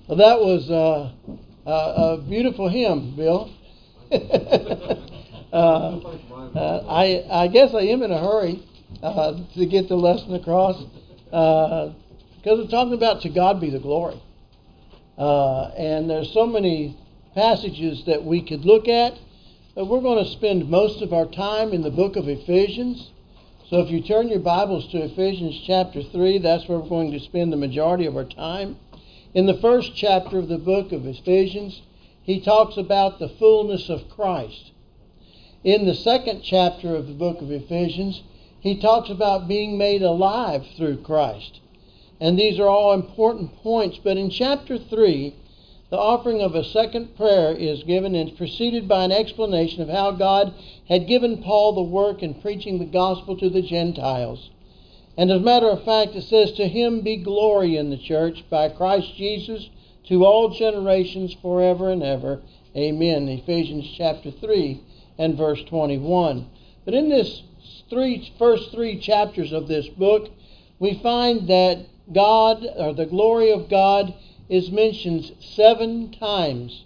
Well, that was a beautiful hymn, Bill. I guess I am in a hurry to get the lesson across because we're talking about to God be the glory. And there's so many passages that we could look at, but we're going to spend most of our time in the book of Ephesians. So if you turn your Bibles to Ephesians chapter 3, that's where we're going to spend the majority of our time. In the first chapter of the book of Ephesians, he talks about the fullness of Christ. In the second chapter of the book of Ephesians, he talks about being made alive through Christ. And these are all important points. But in chapter 3, the offering of a second prayer is given and preceded by an explanation of how God had given Paul the work in preaching the gospel to the Gentiles. And as a matter of fact, it says, "To him be glory in the church by Christ Jesus to all generations forever and ever. Amen." Ephesians chapter 3 and verse 21. But in this first three chapters of this book, we find that God, or the glory of God, is mentioned 7 times.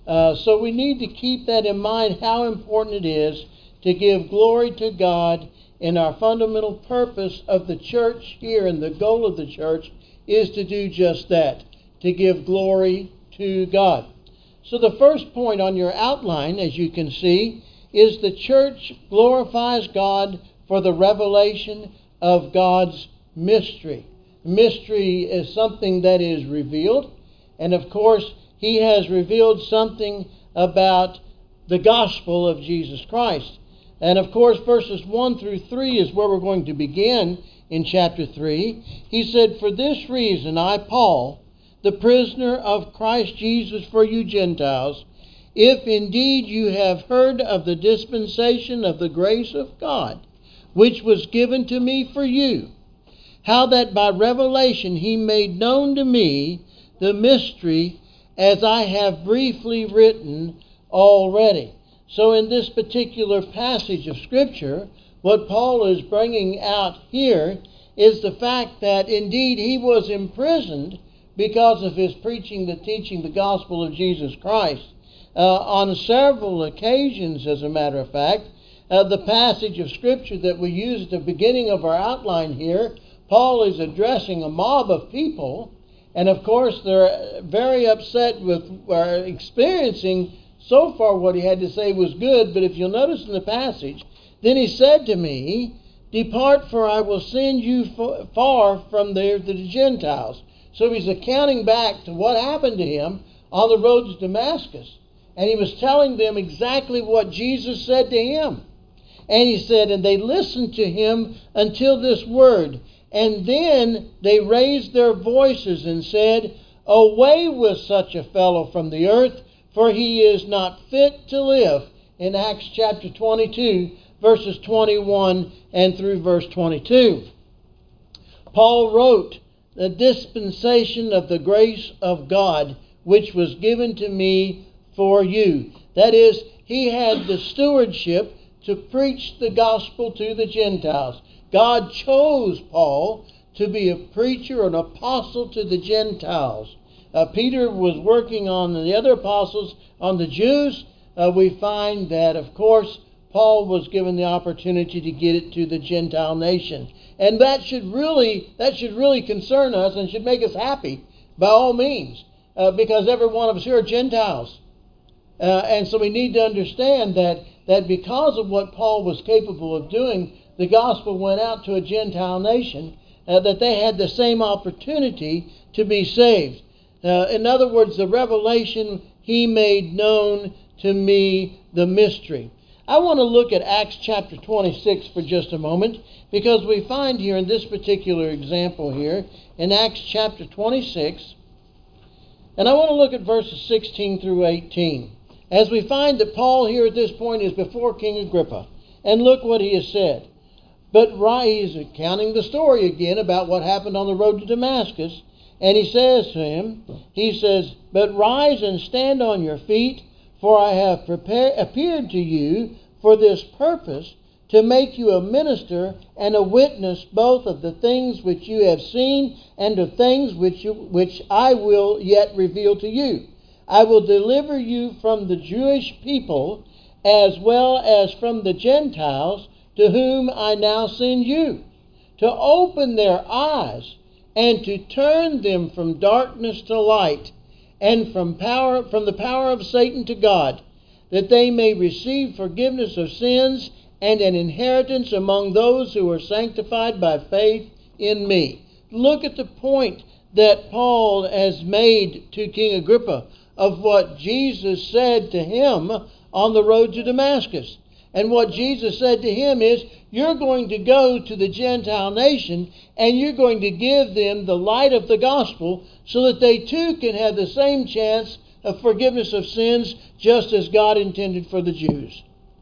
So we need to keep that in mind, how important it is to give glory to God. And our fundamental purpose of the church here, and the goal of the church, is to do just that, to give glory to God. So the first point on your outline, as you can see, is the church glorifies God for the revelation of God's mystery. Mystery is something that is revealed, and of course, he has revealed something about the gospel of Jesus Christ. And of course, verses 1 through 3 is where we're going to begin in chapter 3. He said, "For this reason, I, Paul, the prisoner of Christ Jesus for you Gentiles, if indeed you have heard of the dispensation of the grace of God, which was given to me for you, how that by revelation he made known to me the mystery, as I have briefly written already." So in this particular passage of Scripture, what Paul is bringing out here is the fact that indeed he was imprisoned because of his preaching, teaching the gospel of Jesus Christ. On several occasions, as a matter of fact, the passage of Scripture that we use at the beginning of our outline here, Paul is addressing a mob of people, and of course they're very upset with experiencing. So far what he had to say was good, but if you'll notice in the passage, "Then he said to me, Depart, for I will send you far from there to the Gentiles." So he's accounting back to what happened to him on the road to Damascus. And he was telling them exactly what Jesus said to him. And he said, "And they listened to him until this word. And then they raised their voices and said, Away with such a fellow from the earth, for he is not fit to live." In Acts chapter 22, verses 21 and through verse 22. Paul wrote, "The dispensation of the grace of God, which was given to me for you." That is, he had the stewardship to preach the gospel to the Gentiles. God chose Paul to be a preacher, an apostle to the Gentiles. Peter was working on the other apostles, on the Jews. We find that, of course, Paul was given the opportunity to get it to the Gentile nation. And that should really concern us and should make us happy, by all means, because every one of us here are Gentiles. And so we need to understand that because of what Paul was capable of doing, the gospel went out to a Gentile nation, that they had the same opportunity to be saved. In other words, the revelation, he made known to me the mystery. I want to look at Acts chapter 26 for just a moment, because we find here in this particular example here, in Acts chapter 26, and I want to look at verses 16 through 18, as we find that Paul here at this point is before King Agrippa. And look what he has said. But he's recounting the story again about what happened on the road to Damascus. And he says to him, "But rise and stand on your feet, for I have appeared to you for this purpose, to make you a minister and a witness both of the things which you have seen and of things which I will yet reveal to you. I will deliver you from the Jewish people as well as from the Gentiles, to whom I now send you, to open their eyes and to turn them from darkness to light, and from the power of Satan to God, that they may receive forgiveness of sins and an inheritance among those who are sanctified by faith in me. Look at the point that Paul has made to King Agrippa of what Jesus said to him on the road to Damascus. And what Jesus said to him is, you're going to go to the Gentile nation and you're going to give them the light of the gospel so that they too can have the same chance of forgiveness of sins just as God intended for the Jews.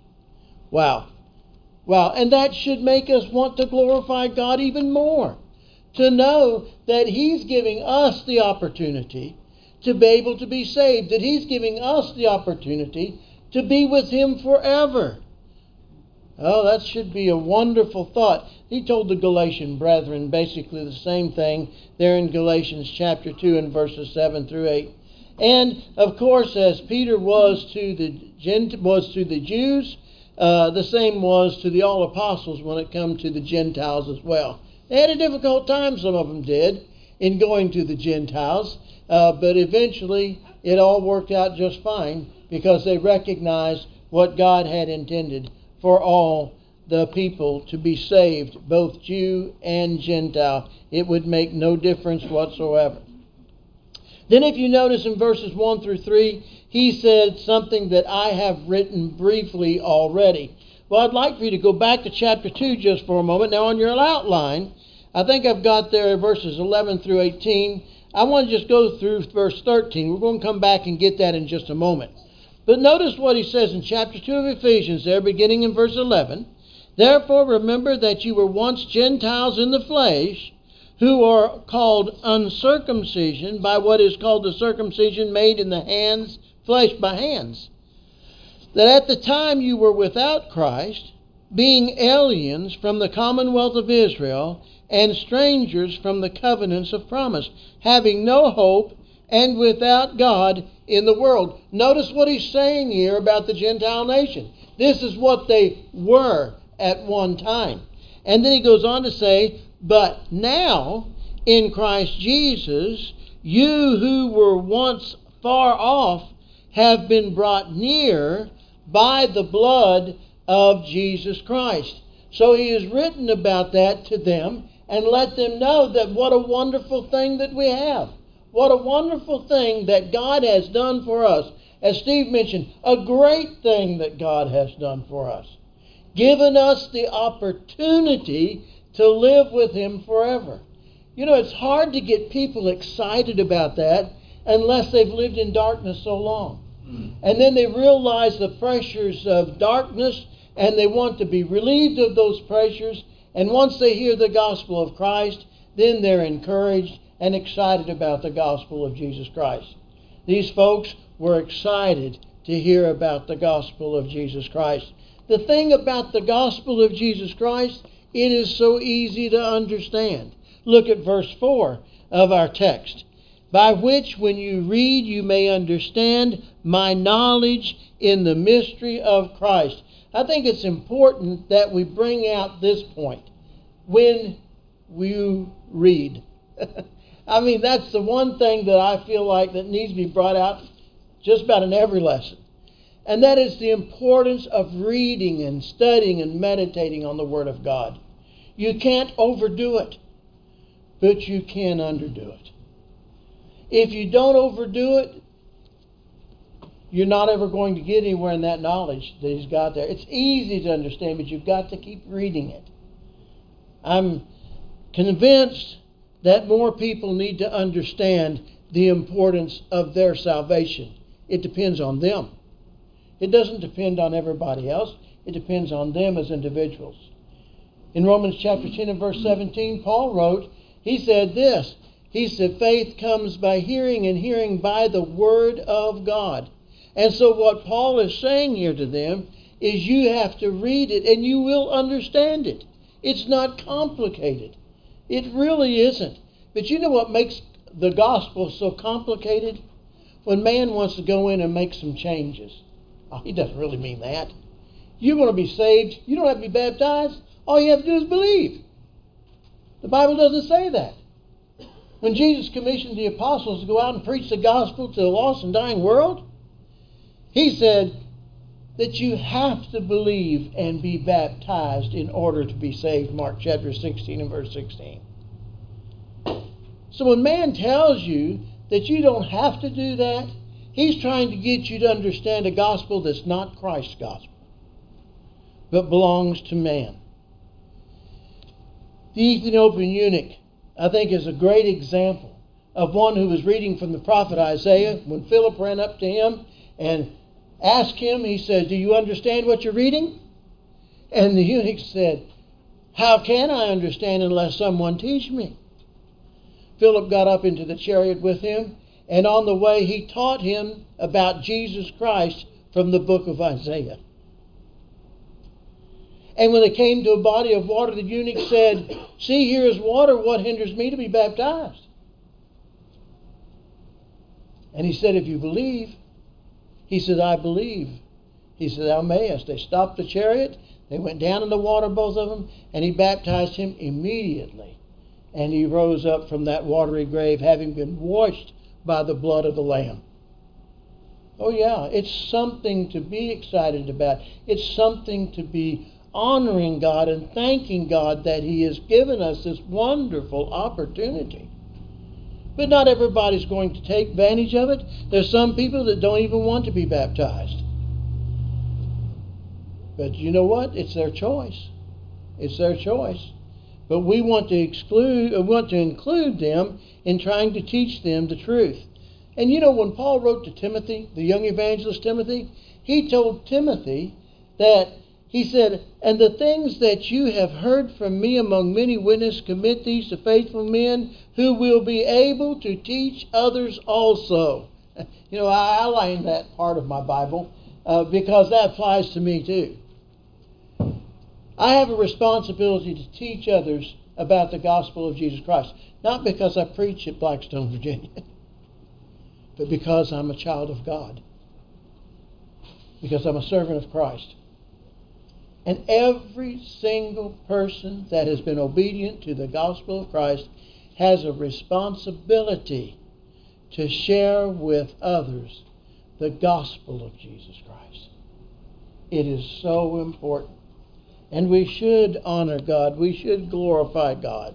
Wow. Wow. And that should make us want to glorify God even more. To know that He's giving us the opportunity to be able to be saved. That He's giving us the opportunity to be with Him forever. Oh, that should be a wonderful thought. He told the Galatian brethren basically the same thing there in Galatians chapter 2 and verses 7 through 8. And, of course, as Peter was to the Jews, the same was to the all apostles when it come to the Gentiles as well. They had a difficult time, some of them did, in going to the Gentiles, but eventually it all worked out just fine because they recognized what God had intended for all the people to be saved, both Jew and Gentile. It would make no difference whatsoever. Then if you notice in verses 1 through 3, he said something that I have written briefly already. Well, I'd like for you to go back to chapter 2 just for a moment. Now on your outline, I think I've got there verses 11 through 18. I want to just go through verse 13. We're going to come back and get that in just a moment. But notice what he says in chapter 2 of Ephesians there, beginning in verse 11. Therefore remember that you were once Gentiles in the flesh, who are called uncircumcision by what is called the circumcision made in the hands, flesh by hands. That at the time you were without Christ, being aliens from the commonwealth of Israel, and strangers from the covenants of promise, having no hope and without God in the world. Notice what he's saying here about the Gentile nation. This is what they were at one time. And then he goes on to say, but now in Christ Jesus, you who were once far off have been brought near by the blood of Jesus Christ. So he has written about that to them and let them know that what a wonderful thing that we have. What a wonderful thing that God has done for us. As Steve mentioned, a great thing that God has done for us. Given us the opportunity to live with Him forever. You know, it's hard to get people excited about that unless they've lived in darkness so long. And then they realize the pressures of darkness and they want to be relieved of those pressures. And once they hear the gospel of Christ, then they're encouraged and excited about the gospel of Jesus Christ. These folks were excited to hear about the gospel of Jesus Christ. The thing about the gospel of Jesus Christ, it is so easy to understand. Look at verse 4 of our text. By which when you read you may understand my knowledge in the mystery of Christ. I think it's important that we bring out this point. When you read. I mean, that's the one thing that I feel like that needs to be brought out just about in every lesson. And that is the importance of reading and studying and meditating on the Word of God. You can't overdo it, but you can underdo it. If you don't overdo it, you're not ever going to get anywhere in that knowledge that He's got there. It's easy to understand, but you've got to keep reading it. I'm convinced that more people need to understand the importance of their salvation. It depends on them. It doesn't depend on everybody else. It depends on them as individuals. In Romans chapter 10 and verse 17, Paul wrote, he said this. He said, faith comes by hearing and hearing by the Word of God. And so what Paul is saying here to them is you have to read it and you will understand it. It's not complicated. It really isn't. But you know what makes the gospel so complicated? When man wants to go in and make some changes. Oh, he doesn't really mean that. You want to be saved, you don't have to be baptized. All you have to do is believe. The Bible doesn't say that. When Jesus commissioned the apostles to go out and preach the gospel to a lost and dying world, He said that you have to believe and be baptized in order to be saved. Mark chapter 16 and verse 16. So when man tells you that you don't have to do that, he's trying to get you to understand a gospel that's not Christ's gospel, but belongs to man. The Ethiopian eunuch, I think, is a great example of one who was reading from the prophet Isaiah. When Philip ran up to him and asked him, he said, "Do you understand what you're reading?" And the eunuch said, "How can I understand unless someone teach me?" Philip got up into the chariot with him, and on the way he taught him about Jesus Christ from the book of Isaiah. And when they came to a body of water, the eunuch said, "See, here is water. What hinders me to be baptized?" And he said, "If you believe." He said, "I believe." He said, "Thou mayest." They stopped the chariot. They went down in the water, both of them, and he baptized him immediately. And he rose up from that watery grave, having been washed by the blood of the Lamb. Oh yeah, it's something to be excited about. It's something to be honoring God and thanking God that He has given us this wonderful opportunity. But not everybody's going to take advantage of it. There's some people that don't even want to be baptized. But you know what? It's their choice. It's their choice. But we want to include them in trying to teach them the truth. And you know, when Paul wrote to Timothy, the young evangelist Timothy, he told Timothy that, he said, "And the things that you have heard from me among many witnesses, commit these to faithful men who will be able to teach others also." You know, I like that part of my Bible because that applies to me too. I have a responsibility to teach others about the gospel of Jesus Christ. Not because I preach at Blackstone, Virginia, but because I'm a child of God. Because I'm a servant of Christ. And every single person that has been obedient to the gospel of Christ has a responsibility to share with others the gospel of Jesus Christ. It is so important. And we should honor God. We should glorify God.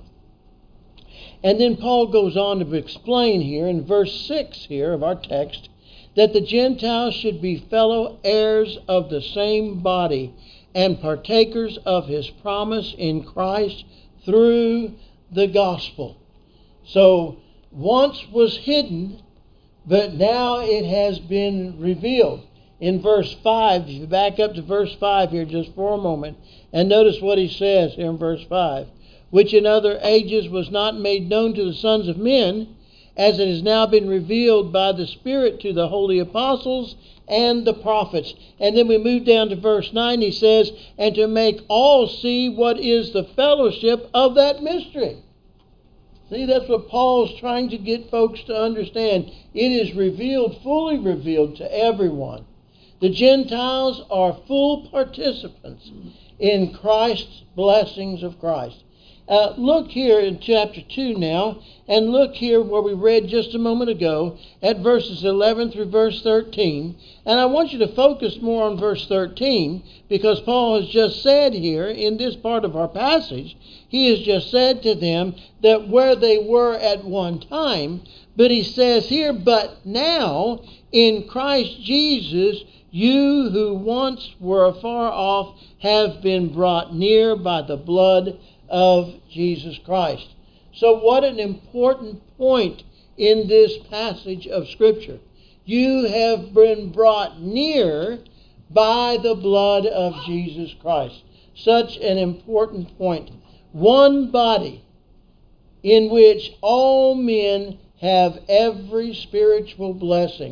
And then Paul goes on to explain here in verse 6 here of our text that the Gentiles should be fellow heirs of the same body and partakers of His promise in Christ through the gospel. So once was hidden, but now it has been revealed. In verse 5, if you back up to verse 5 here just for a moment, and notice what he says here in verse 5. "Which in other ages was not made known to the sons of men, as it has now been revealed by the Spirit to the holy apostles and the prophets." And then we move down to verse 9. He says, "And to make all see what is the fellowship of that mystery." See, that's what Paul's trying to get folks to understand. It is revealed, fully revealed to everyone. The Gentiles are full participants in Christ's blessings of Christ. Look here in chapter 2 now, and look here where we read just a moment ago at verses 11 through verse 13. And I want you to focus more on verse 13, because Paul has just said here in this part of our passage, he has just said to them that where they were at one time, but he says here, "But now in Christ Jesus, you who once were afar off have been brought near by the blood of Jesus Christ." So what an important point in this passage of Scripture. You have been brought near by the blood of Jesus Christ. Such an important point. One body in which all men have every spiritual blessing.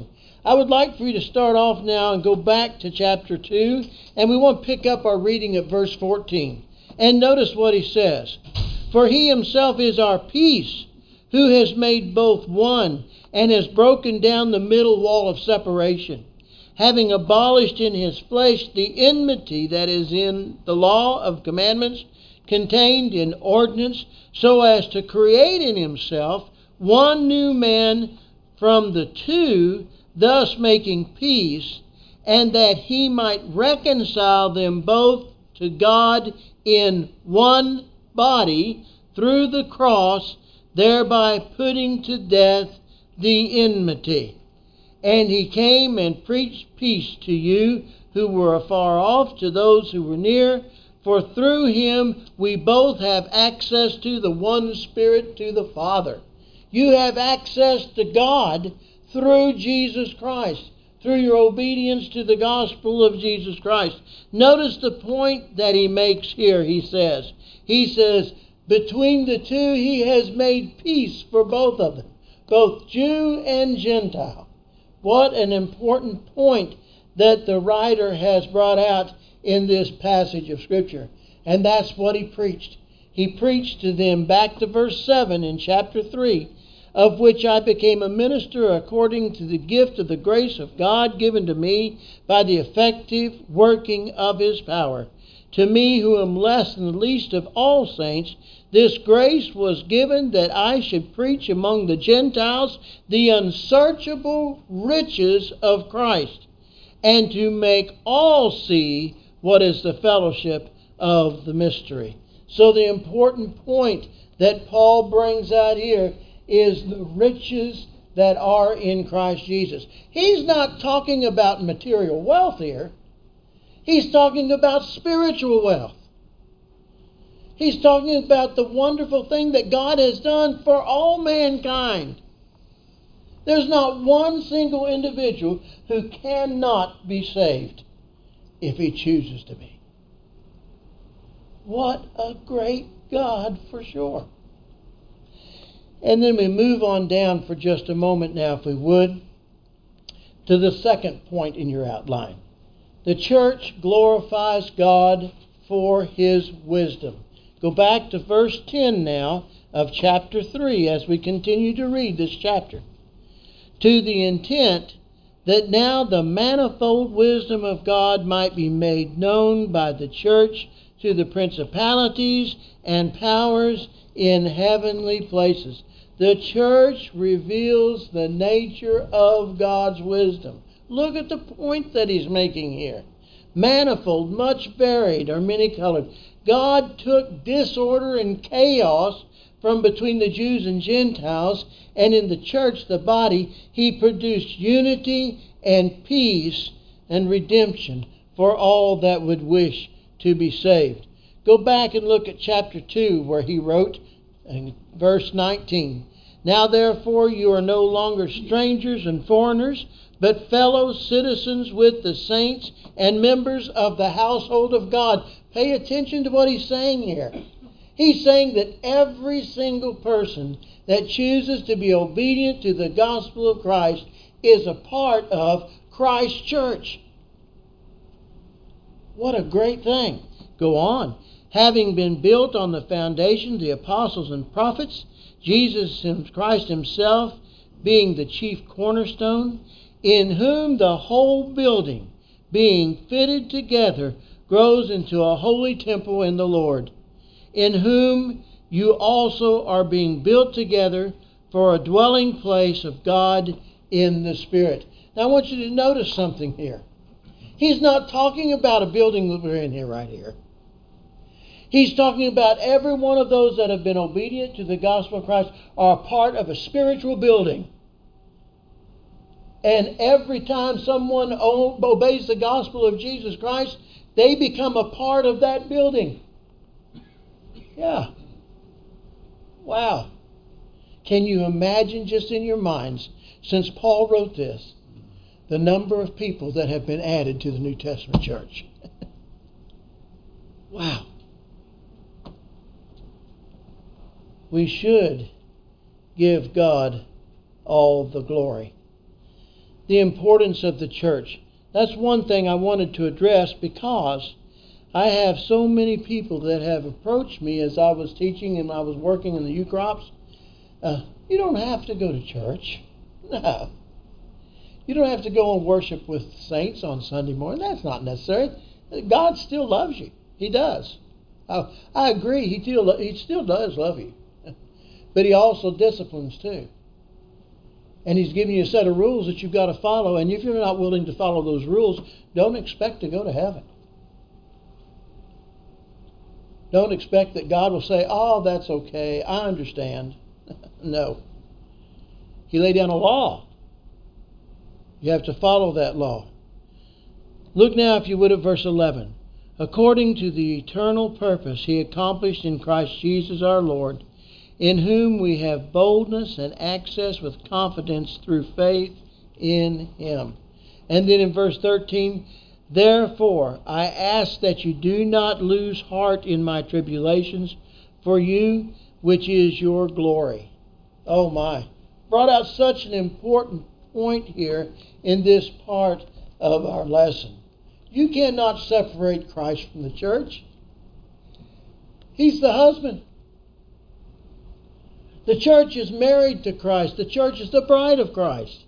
I would like for you to start off now and go back to chapter 2, and we want to pick up our reading at verse 14. And notice what he says. For he himself is our peace, who has made both one, and has broken down the middle wall of separation, having abolished in his flesh the enmity that is in the law of commandments contained in ordinance, so as to create in himself one new man from the two, thus making peace, and that he might reconcile them both to God in one body through the cross, thereby putting to death the enmity. And he came and preached peace to you who were afar off, to those who were near. For through him we both have access to the one Spirit, to the Father. You have access to God through Jesus Christ, through your obedience to the gospel of Jesus Christ. Notice the point that he makes here, he says. He says, between the two he has made peace for both of them, both Jew and Gentile. What an important point that the writer has brought out in this passage of Scripture. And that's what he preached. He preached to them back to verse 7 in chapter 3, of which I became a minister according to the gift of the grace of God given to me by the effective working of his power. To me, who am less than the least of all saints, this grace was given that I should preach among the Gentiles the unsearchable riches of Christ, and to make all see what is the fellowship of the mystery. So the important point that Paul brings out here is the riches that are in Christ Jesus. He's not talking about material wealth here. He's talking about spiritual wealth. He's talking about the wonderful thing that God has done for all mankind. There's not one single individual who cannot be saved if he chooses to be. What a great God for sure. And then we move on down for just a moment now, if we would, to the second point in your outline. The church glorifies God for his wisdom. Go back to verse 10 now of chapter 3 as we continue to read this chapter. To the intent that now the manifold wisdom of God might be made known by the church to the principalities and powers in heavenly places. The church reveals the nature of God's wisdom. Look at the point that he's making here. Manifold, much varied, or many-colored. God took disorder and chaos from between the Jews and Gentiles, and in the church, the body, he produced unity and peace and redemption for all that would wish to be saved. Go back and look at chapter 2 where he wrote in verse 19. Now therefore you are no longer strangers and foreigners, but fellow citizens with the saints and members of the household of God. Pay attention to what he's saying here. He's saying that every single person that chooses to be obedient to the gospel of Christ is a part of Christ's church. What a great thing. Go on. Having been built on the foundation, the apostles and prophets, Jesus Christ himself being the chief cornerstone, in whom the whole building, being fitted together, grows into a holy temple in the Lord, in whom you also are being built together for a dwelling place of God in the Spirit. Now I want you to notice something here. He's not talking about a building that we're in here right here. He's talking about every one of those that have been obedient to the gospel of Christ are a part of a spiritual building. And every time someone obeys the gospel of Jesus Christ, they become a part of that building. Yeah. Wow. Can you imagine just in your minds, since Paul wrote this, the number of people that have been added to the New Testament church? Wow. We should give God all the glory. the importance of the church. That's one thing I wanted to address, because I have so many people that have approached me as I was teaching and I was working in the youth crops. You don't have to go to church. No. You don't have to go and worship with saints on Sunday morning. That's not necessary. God still loves you. He does. I agree. He still does love you. But He also disciplines too. And He's giving you a set of rules that you've got to follow. And if you're not willing to follow those rules, don't expect to go to heaven. Don't expect that God will say, "Oh, that's okay. I understand." No. He laid down a law. You have to follow that law. Look now, if you would, at verse 11. According to the eternal purpose He accomplished in Christ Jesus our Lord, in whom we have boldness and access with confidence through faith in Him. And then in verse 13, therefore I ask that you do not lose heart in my tribulations for you, which is your glory. Oh my. Brought out such an important point here in this part of our lesson. You cannot separate Christ from the church. He's the husband. The church is married to Christ. The church is the bride of Christ.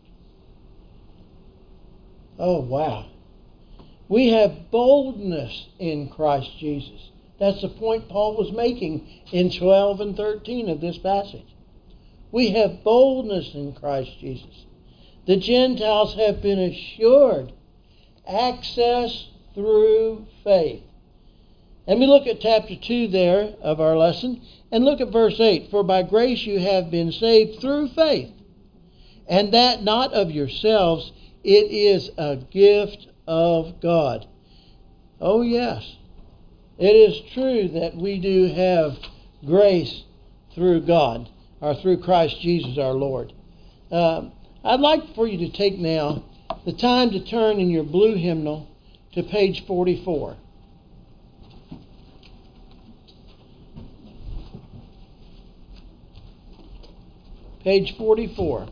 Oh, wow. We have boldness in Christ Jesus. That's the point Paul was making in 12 and 13 of this passage. We have boldness in Christ Jesus. The Gentiles have been assured access through faith. And we look at chapter 2 there of our lesson, and look at verse 8. For by grace you have been saved through faith, and that not of yourselves, it is a gift of God. Oh yes, it is true that we do have grace through God, or through Christ Jesus our Lord. I'd like for you to take now the time to turn in your blue hymnal to page 44. Page 44.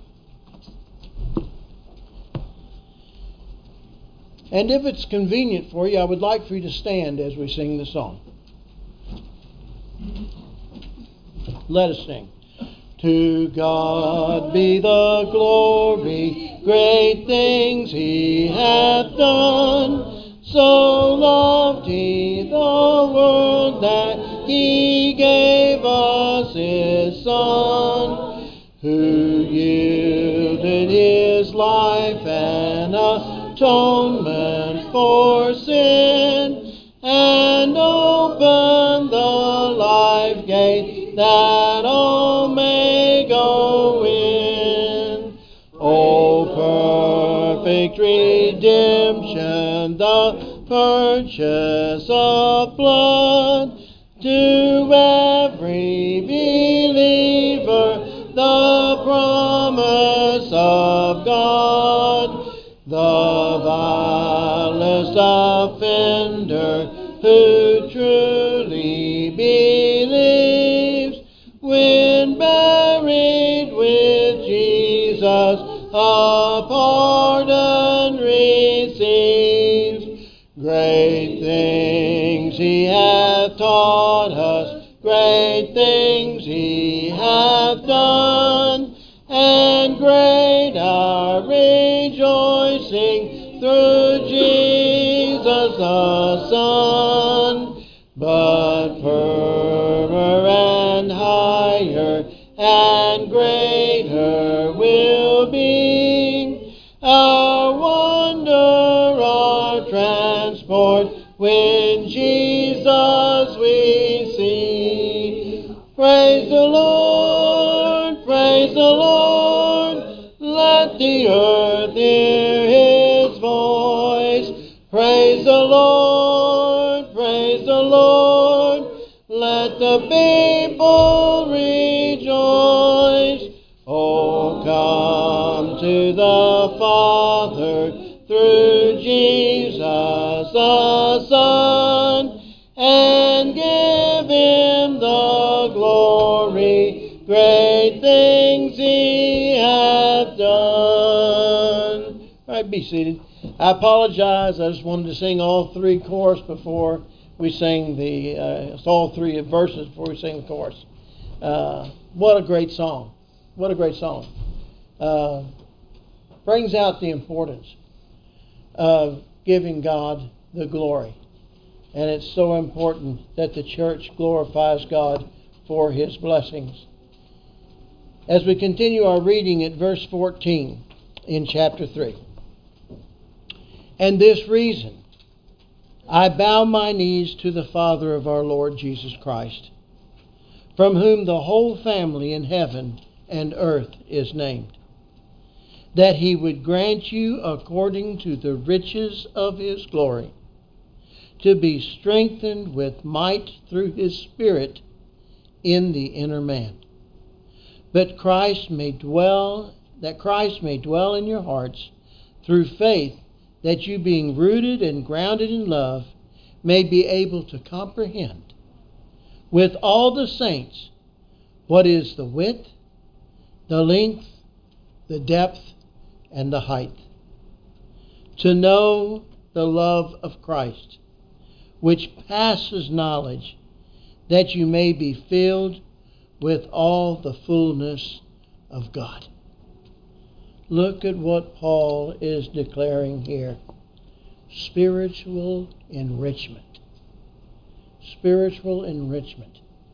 And if it's convenient for you, I would like for you to stand as we sing the song. Let us sing. To God be the glory, great things He hath done. So loved He the world that He gave us His Son, who yielded His life an atonement for sin, and opened the life gate that all may go in. O perfect redemption, the purchase of blood, to every believer the promise of God. The vilest offender who truly believes, when buried with Jesus, a pardon receives. Great things He hath taught us, great things He hath done, and great our rejoicing through Jesus the Son. But firmer and higher and greater will be our wonder, our transport, when Jesus we see. Praise the Lord, praise the Lord, let the earth hear His voice. Praise the Lord, praise the Lord, let the people rejoice. Oh, come to the Father through Jesus the Son, and give Him the glory, great things He hath done. can be seated. I apologize. I just wanted to sing all three chorus before we sing all three verses before we sing the chorus. What a great song. What a great song. Brings out the importance of giving God the glory. And it's so important that the church glorifies God for His blessings. As we continue our reading at verse 14 in chapter 3. And this reason I bow my knees to the Father of our Lord Jesus Christ, from whom the whole family in heaven and earth is named, that He would grant you, according to the riches of His glory, to be strengthened with might through His Spirit in the inner man, that Christ may dwell in your hearts through faith, that you, being rooted and grounded in love, may be able to comprehend with all the saints what is the width, the length, the depth, and the height, to know the love of Christ, which passes knowledge, that you may be filled with all the fullness of God. Look at what Paul is declaring here. Spiritual enrichment. Spiritual enrichment.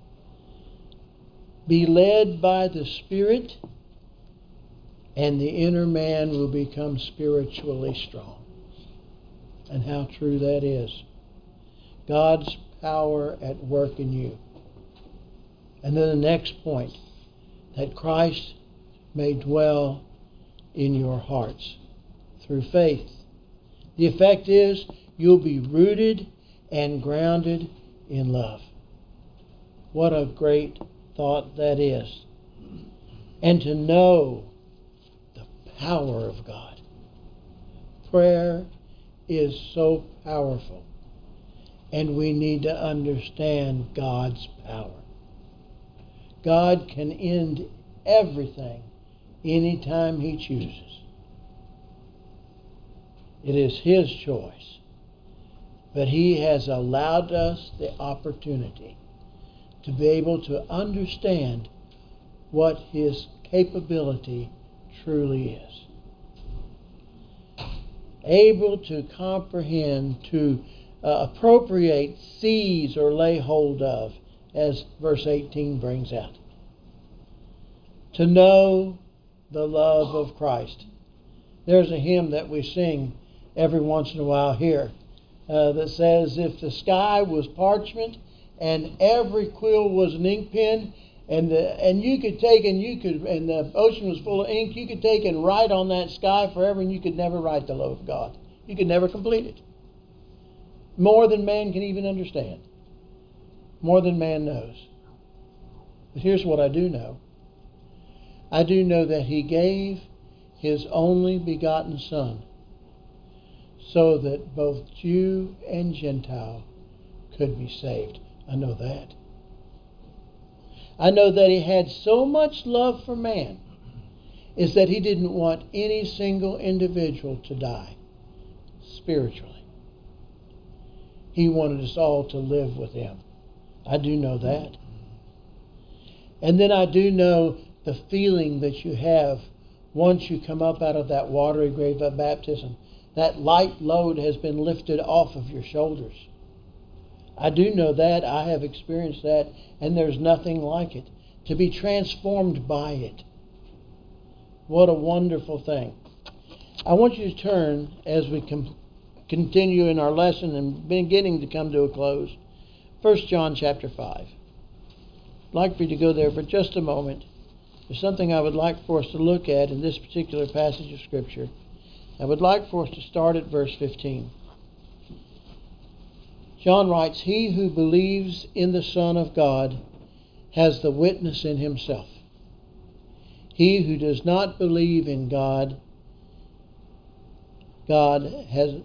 Be led by the Spirit, and the inner man will become spiritually strong. And how true that is. God's power at work in you. And then the next point, that Christ may dwell in your hearts through faith. The effect is you'll be rooted and grounded in love. What a great thought that is. And to know the power of God. Prayer is so powerful, and we need to understand God's power. God can end everything anytime He chooses. It is His choice. But He has allowed us the opportunity to be able to understand what His capability truly is. Able to comprehend, to appropriate, seize, or lay hold of, as verse 18 brings out. To know the love of Christ. There's a hymn that we sing every once in a while here that says, if the sky was parchment and every quill was an ink pen, and the ocean was full of ink, you could take and write on that sky forever, and you could never write the love of God. You could never complete it. More than man can even understand. More than man knows. But here's what I do know. I do know that He gave His only begotten Son so that both Jew and Gentile could be saved. I know that. I know that He had so much love for man is that He didn't want any single individual to die spiritually. He wanted us all to live with Him. I do know that. And then I do know the feeling that you have once you come up out of that watery grave of baptism. That light load has been lifted off of your shoulders. I do know that. I have experienced that, and there's nothing like it. To be transformed by it. What a wonderful thing. I want you to turn, as we continue in our lesson and beginning to come to a close, 1 John chapter 5. I'd like for you to go there for just a moment. There's something I would like for us to look at in this particular passage of Scripture. I would like for us to start at verse 15. John writes, He who believes in the Son of God has the witness in himself. He who does not believe in God has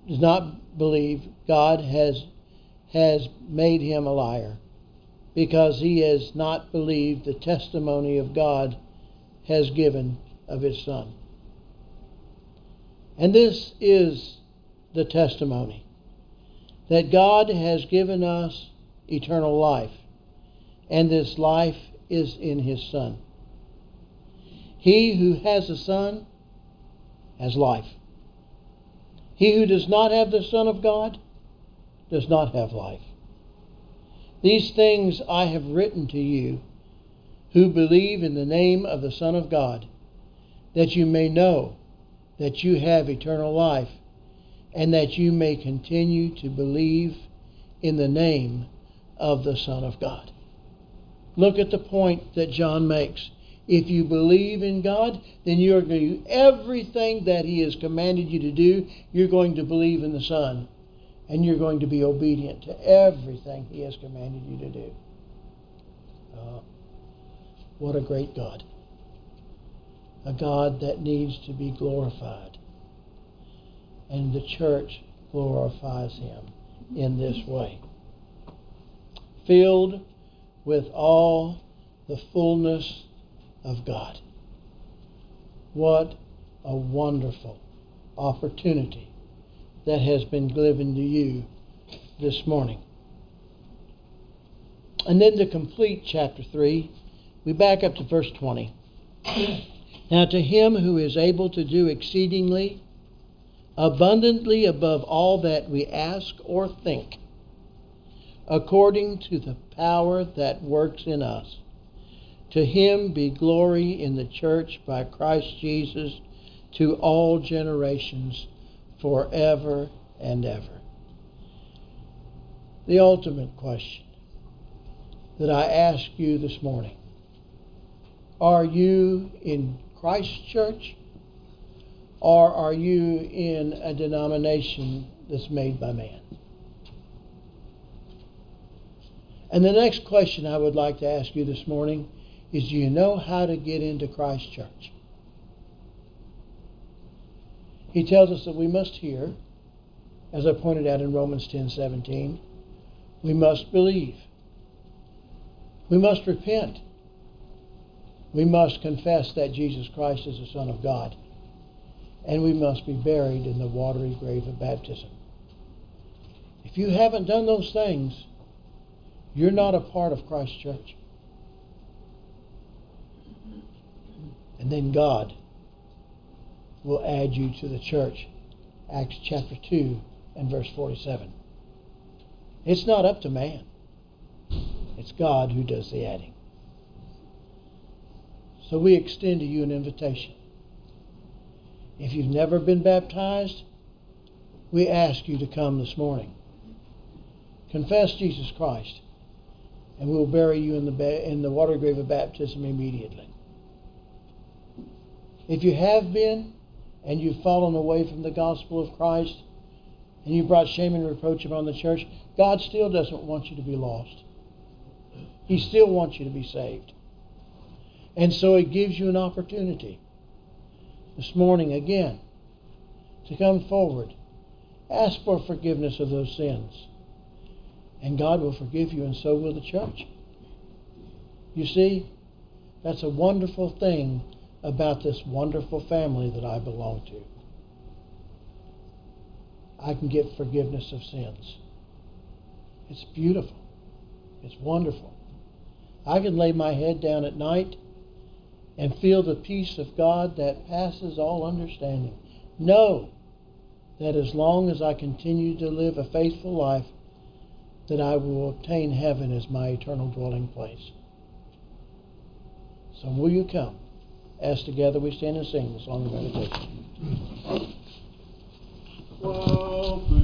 made him a liar, because he has not believed the testimony of God has given of His Son. And this is the testimony, that God has given us eternal life, and this life is in His Son. He who has the Son has life. He who does not have the Son of God does not have life. These things I have written to you who believe in the name of the Son of God, that you may know that you have eternal life, and that you may continue to believe in the name of the Son of God. Look at the point that John makes. If you believe in God, then you are going to do everything that He has commanded you to do. You're going to believe in the Son, and you're going to be obedient to everything He has commanded you to do. What a great God. A God that needs to be glorified. And the church glorifies Him in this way. Filled with all the fullness of God. What a wonderful opportunity that has been given to you this morning. And then to complete chapter 3, we back up to verse 20. Now to Him who is able to do exceedingly abundantly above all that we ask or think, according to the power that works in us. To Him be glory in the church by Christ Jesus to all generations, forever and ever. The ultimate question that I ask you this morning: are you in Christ's church, or are you in a denomination that's made by man? And the next question I would like to ask you this morning is, do you know how to get into Christ's church? He tells us that we must hear, as I pointed out in Romans 10:17. We must believe. We must repent. We must confess that Jesus Christ is the Son of God. And we must be buried in the watery grave of baptism. If you haven't done those things, you're not a part of Christ's church. And then God will add you to the church. Acts chapter 2 and verse 47. It's not up to man. It's God who does the adding. So we extend to you an invitation. If you've never been baptized, we ask you to come this morning. Confess Jesus Christ, and we'll bury you in the water grave of baptism immediately. If you have been, and you've fallen away from the gospel of Christ, and you brought shame and reproach upon the church, God still doesn't want you to be lost. He still wants you to be saved. And so it gives you an opportunity this morning again to come forward. Ask for forgiveness of those sins. And God will forgive you, and so will the church. You see, that's a wonderful thing about this wonderful family that I belong to. I can get forgiveness of sins. It's beautiful. It's wonderful. I can lay my head down at night and feel the peace of God that passes all understanding. Know that as long as I continue to live a faithful life, that I will obtain heaven as my eternal dwelling place. So will you come as together we stand and sing the song of meditation? Well,